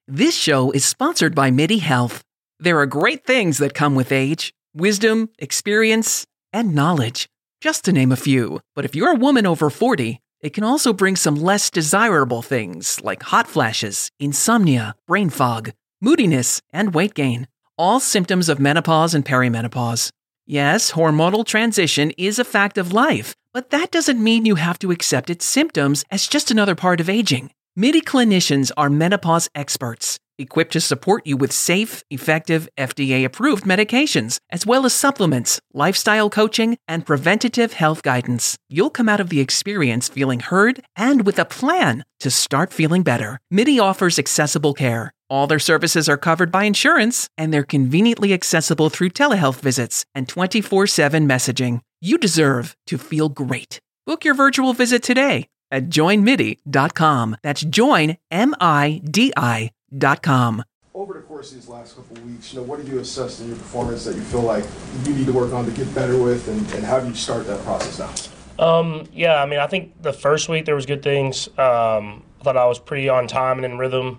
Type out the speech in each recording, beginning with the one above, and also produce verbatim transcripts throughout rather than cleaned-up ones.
This show is sponsored by MIDI Health. There are great things that come with age: wisdom, experience, and knowledge, just to name a few. But if you're a woman over forty, it can also bring some less desirable things like hot flashes, insomnia, brain fog, moodiness, and weight gain. All symptoms of menopause and perimenopause. Yes, hormonal transition is a fact of life, but that doesn't mean you have to accept its symptoms as just another part of aging. MIDI clinicians are menopause experts, equipped to support you with safe, effective, F D A-approved medications, as well as supplements, lifestyle coaching, and preventative health guidance. You'll come out of the experience feeling heard and with a plan to start feeling better. MIDI offers accessible care. All their services are covered by insurance, and they're conveniently accessible through telehealth visits and twenty-four seven messaging. You deserve to feel great. Book your virtual visit today at join midi dot com. That's join, M I D I dot com. Over the course of these last couple of weeks, you know, what do you assess in your performance that you feel like you need to work on to get better with, and, and how do you start that process now? Um, yeah, I mean, I think the first week there was good things. Um, I thought I was pretty on time and in rhythm.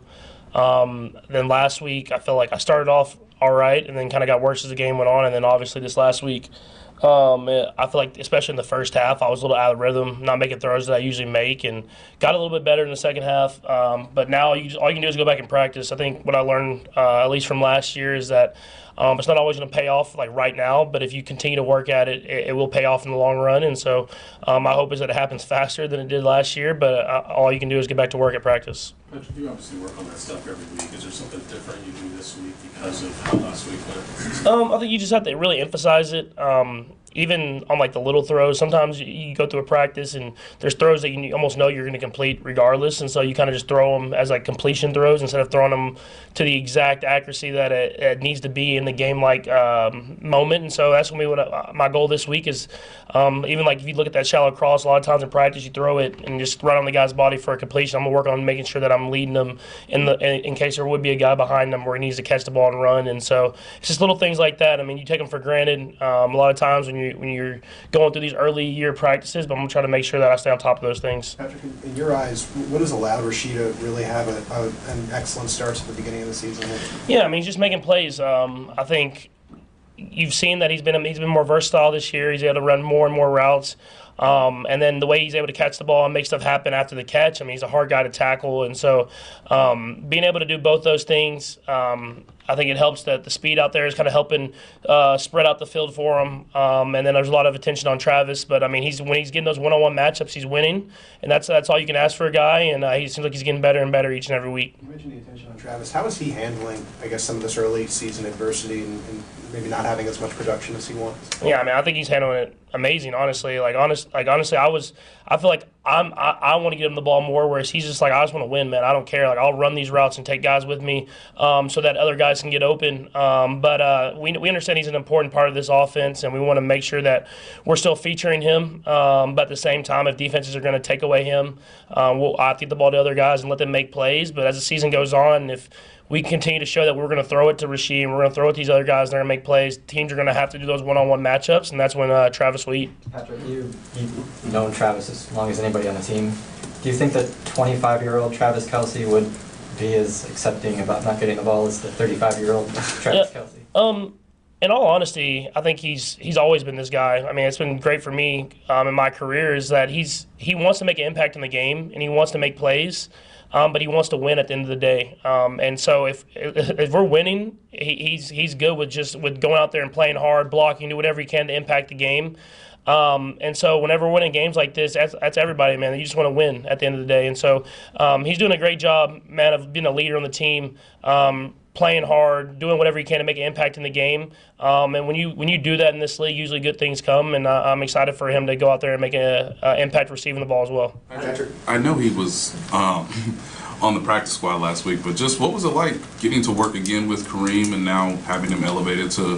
Um, then last week, I felt like I started off all right and then kind of got worse as the game went on. And then obviously this last week, um, I feel like especially in the first half, I was a little out of rhythm, not making throws that I usually make, and got a little bit better in the second half. Um, but now you just, all you can do is go back and practice. I think what I learned, uh, at least from last year, is that Um, it's not always going to pay off like right now, but if you continue to work at it, it, it will pay off in the long run. And so um, my hope is that it happens faster than it did last year, but uh, all you can do is get back to work at practice. Patrick, you obviously work on that stuff every week. Is there something different you do this week because of how last week went? Um, I think you just have to really emphasize it. Um, even on like the little throws, sometimes you, you go through a practice and there's throws that you almost know you're going to complete regardless, and so you kind of just throw them as like completion throws instead of throwing them to the exact accuracy that it, it needs to be in the game-like um, moment. And so that's going to be what I, my goal this week is. Um, even like if you look at that shallow cross, a lot of times in practice you throw it and just run on the guy's body for a completion. I'm going to work on making sure that I'm leading them in the in, in case there would be a guy behind them where he needs to catch the ball and run. And so it's just little things like that. I mean, you take them for granted um, a lot of times when you when you're going through these early year practices, but I'm gonna try to make sure that I stay on top of those things. Patrick, in your eyes, what has allowed Rasheeda really have a, a, an excellent start at the beginning of the season? Yeah, I mean, he's just making plays. Um, I think you've seen that he's been he's been more versatile this year. He's able to run more and more routes. Um, and then the way he's able to catch the ball and make stuff happen after the catch, I mean, he's a hard guy to tackle. And so um, being able to do both those things, um, I think it helps that the speed out there is kind of helping uh, spread out the field for him. Um, and then there's a lot of attention on Travis. But, I mean, he's when he's getting those one-on-one matchups, he's winning. And that's that's all you can ask for a guy. And uh, he seems like he's getting better and better each and every week. You mentioned the attention on Travis. How is he handling, I guess, some of this early season adversity and, and maybe not having as much production as he wants? Yeah, I mean, I think he's handling it amazing, honestly. Like, honest, like honestly, I was, I feel like I'm, I, I want to get him the ball more, whereas he's just like, I just want to win, man. I don't care. Like, I'll run these routes and take guys with me um, so that other guys can get open. Um, but uh, we we understand he's an important part of this offense, and we want to make sure that we're still featuring him. Um, but at the same time, if defenses are going to take away him, um, we'll I'll get the ball to other guys and let them make plays. But as the season goes on, if we continue to show that we're going to throw it to Rasheed and we're going to throw it to these other guys and they're going to make plays, teams are going to have to do those one-on-one matchups, and that's when uh, Travis will eat. Patrick, you, you've known Travis as long as anybody on the team. Do you think that twenty-five-year-old Travis Kelce would be as accepting about not getting the ball as the thirty-five-year-old Travis yeah, Kelce? Um, in all honesty, I think he's he's always been this guy. I mean, it's been great for me um, in my career is that he's he wants to make an impact in the game and he wants to make plays. Um, but he wants to win at the end of the day, um, and so if if we're winning, he, he's he's good with just with going out there and playing hard, blocking, do whatever he can to impact the game. Um, and so whenever we're winning games like this, that's, that's everybody, man. You just want to win at the end of the day. And so um, he's doing a great job, man, of being a leader on the team, um, playing hard, doing whatever he can to make an impact in the game. Um, and when you when you do that in this league, usually good things come. And uh, I'm excited for him to go out there and make an impact receiving the ball as well. Patrick, I know he was um, on the practice squad last week, but just what was it like getting to work again with Kareem and now having him elevated to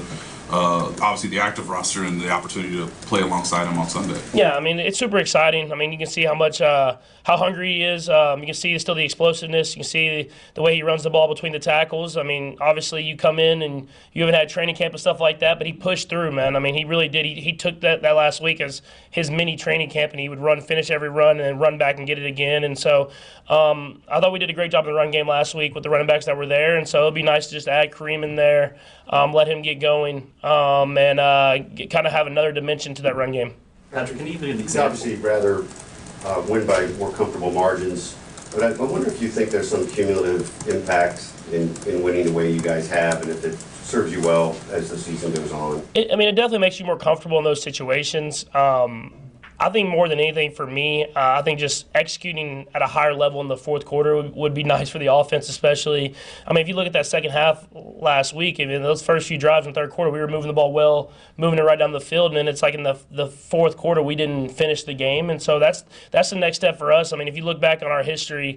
uh, obviously the active roster and the opportunity to play alongside him on Sunday. Yeah, I mean, it's super exciting. I mean, you can see how much, uh, how hungry he is. Um, you can see still the explosiveness. You can see the way he runs the ball between the tackles. I mean, obviously you come in and you haven't had training camp and stuff like that, but he pushed through, man. I mean, he really did. He, he took that, that last week as his mini training camp, and he would run, finish every run, and then run back and get it again. And so um, I thought we did a great job in the run game last week with the running backs that were there, and so it'd be nice to just add Kareem in there, um, let him get going, um, and uh, kind of have another dimension to that run game. Patrick, can you give me an You'd example? obviously rather uh, win by more comfortable margins, but I, I wonder if you think there's some cumulative impact in, in winning the way you guys have, and if it serves you well as the season goes on. It, I mean, it definitely makes you more comfortable in those situations. Um, I think more than anything for me, uh, I think just executing at a higher level in the fourth quarter would, would be nice for the offense, especially. I mean, if you look at that second half last week, I mean, those first few drives in the third quarter, we were moving the ball well, moving it right down the field, and then it's like in the the fourth quarter we didn't finish the game, and so that's that's the next step for us. I mean, if you look back on our history,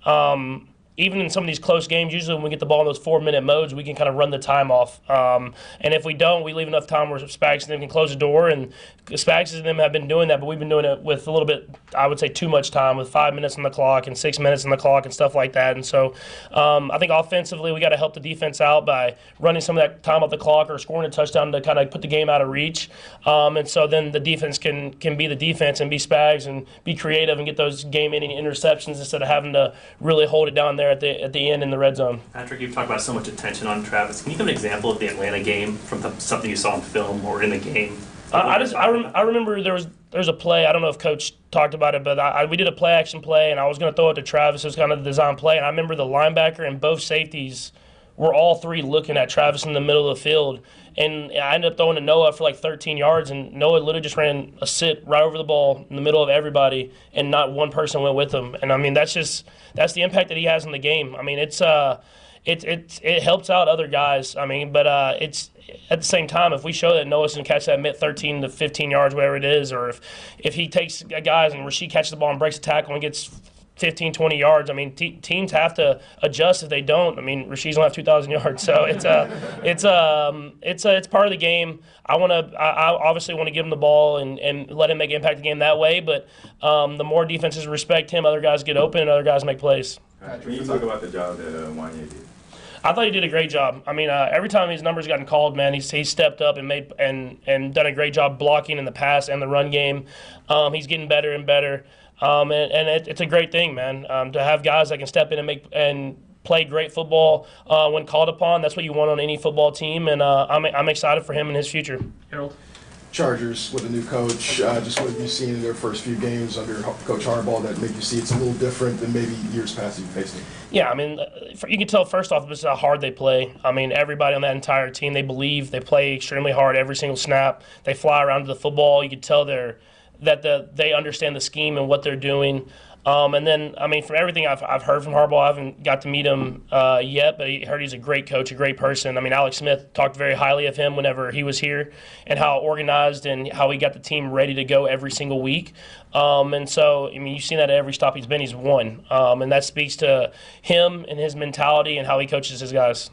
um, even in some of these close games, usually when we get the ball in those four-minute modes, we can kind of run the time off. Um, and if we don't, we leave enough time where Spags and them can close the door. And Spags and them have been doing that, but we've been doing it with a little bit, I would say, too much time, with five minutes on the clock and six minutes on the clock and stuff like that. And so um, I think offensively we got to help the defense out by running some of that time off the clock or scoring a touchdown to kind of put the game out of reach. Um, and so then the defense can can be the defense and be Spags and be creative and get those game-ending interceptions instead of having to really hold it down there at the at the end in the red zone. Patrick, you've talked about so much attention on Travis. Can you give an example of the Atlanta game from the, something you saw on film or in the game? Uh, I just I, rem- I remember there was there was a play. I don't know if Coach talked about it, but I, I, we did a play action play, and I was going to throw it to Travis. It was kind of the design play, and I remember the linebacker and both safeties were all three looking at Travis in the middle of the field. And I ended up throwing to Noah for like thirteen yards, and Noah literally just ran a sit right over the ball in the middle of everybody, and not one person went with him. And I mean, that's just that's the impact that he has in the game. I mean, it's uh, it it it helps out other guys. I mean, but uh, it's at the same time, if we show that Noah can catch that mid thirteen to fifteen yards, whatever it is, or if if he takes guys and Rasheed catches the ball and breaks a tackle and gets fifteen, twenty yards. I mean, te- teams have to adjust if they don't. I mean, Rasheed's only have two thousand yards, so it's uh, it's um, it's uh, it's part of the game. I want to, I, I obviously want to give him the ball and, and let him make an impact the game that way. But um, the more defenses respect him, other guys get open and other guys make plays. Can you talk about the job that uh, Wanya did? I thought he did a great job. I mean, uh, every time his numbers gotten called, man, he's he's stepped up and made and and done a great job blocking in the pass and the run game. Um, he's getting better and better. Um, and and it, it's a great thing, man, um, to have guys that can step in and make and play great football uh, when called upon. That's what you want on any football team, and uh, I'm I'm excited for him and his future. Harold? Chargers with a new coach, uh, just what have you seen in their first few games under Coach Harbaugh that make you see it's a little different than maybe years past you've faced him? Yeah, I mean, you can tell first off this is how hard they play. I mean, everybody on that entire team, they believe, they play extremely hard every single snap. They fly around to the football. You can tell they're that the, they understand the scheme and what they're doing. Um, and then, I mean, from everything I've, I've heard from Harbaugh, I haven't got to meet him uh, yet, but I heard he's a great coach, a great person. I mean, Alex Smith talked very highly of him whenever he was here and how organized and how he got the team ready to go every single week. Um, and so, I mean, you've seen that at every stop he's been, he's won. Um, and that speaks to him and his mentality and how he coaches his guys.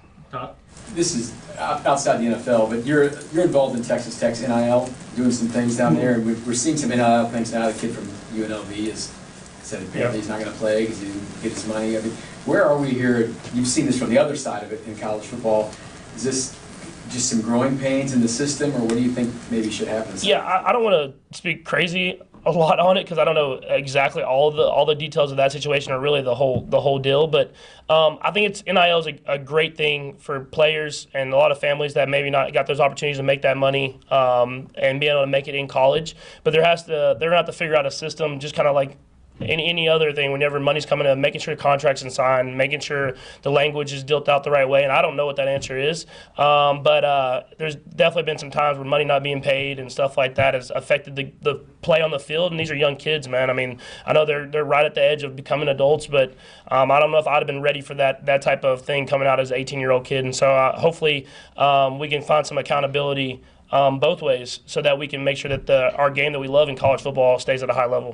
This is outside the N F L, but you're you're involved in Texas Tech's N I L, doing some things down there, and we're seeing some N I L things now. The kid from U N L V has said apparently he's not going to play because he didn't get his money. I mean, where are we here? You've seen this from the other side of it in college football. Is this just some growing pains in the system, or what do you think maybe should happen? Yeah, I, I don't want to speak crazy a lot on it because I don't know exactly all the all the details of that situation or really the whole the whole deal. But um, I think it's N I L is a, a great thing for players and a lot of families that maybe not got those opportunities to make that money um, and be able to make it in college. But there has to they're going to have to figure out a system, just kind of like any any other thing, whenever money's coming in, making sure contracts are signed, making sure the language is dealt out the right way. And I don't know what that answer is, um, but uh, there's definitely been some times where money not being paid and stuff like that has affected the, the play on the field. And these are young kids, man. I mean, I know they're they're right at the edge of becoming adults, but um, I don't know if I'd have been ready for that that type of thing coming out as an eighteen-year-old kid. And so uh, hopefully um, we can find some accountability um, both ways so that we can make sure that the, our game that we love in college football stays at a high level.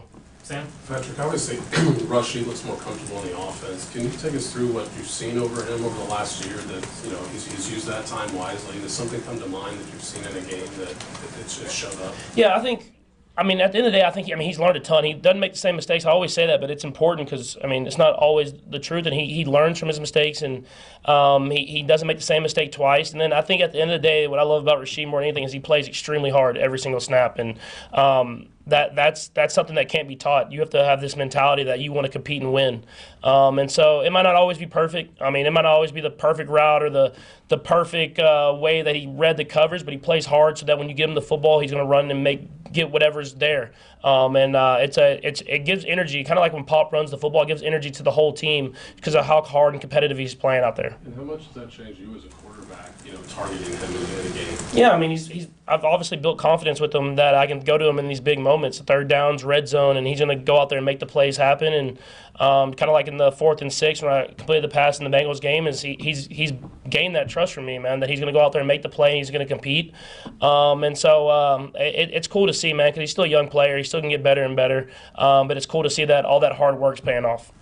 Sam? Patrick, obviously, Rashid looks more comfortable in the offense. Can you take us through what you've seen over him over the last year that, you know, he's, he's used that time wisely? Does something come to mind that you've seen in a game that it's just showed up? Yeah, I think, I mean, at the end of the day, I think, I mean, he's learned a ton. He doesn't make the same mistakes. I always say that, but it's important because, I mean, it's not always the truth, and he, he learns from his mistakes, and um, he, he doesn't make the same mistake twice. And then I think at the end of the day, what I love about Rashid more than anything is he plays extremely hard every single snap, and um, that that's that's something that can't be taught. You have to have this mentality that you want to compete and win. Um, and so it might not always be perfect. I mean, it might not always be the perfect route or the the perfect uh, way that he read the covers, but he plays hard so that when you give him the football, he's going to run and make get whatever's there. Um, and uh, it's a it's it gives energy, kind of like when Pop runs the football, it gives energy to the whole team because of how hard and competitive he's playing out there. And how much does that change you as a quarterback, you know, targeting him in the game? Yeah, I mean, he's he's I've obviously built confidence with him that I can go to him in these big moments, third downs, red zone, and he's going to go out there and make the plays happen. And um, kind of like in the fourth and sixth when I completed the pass in the Bengals game, is he, he's he's gained that trust from me, man, that he's going to go out there and make the play, and he's going to compete. Um, and so um, it, it's cool to see, man, because he's still a young player. He still can get better and better. Um, but it's cool to see that all that hard work's paying off.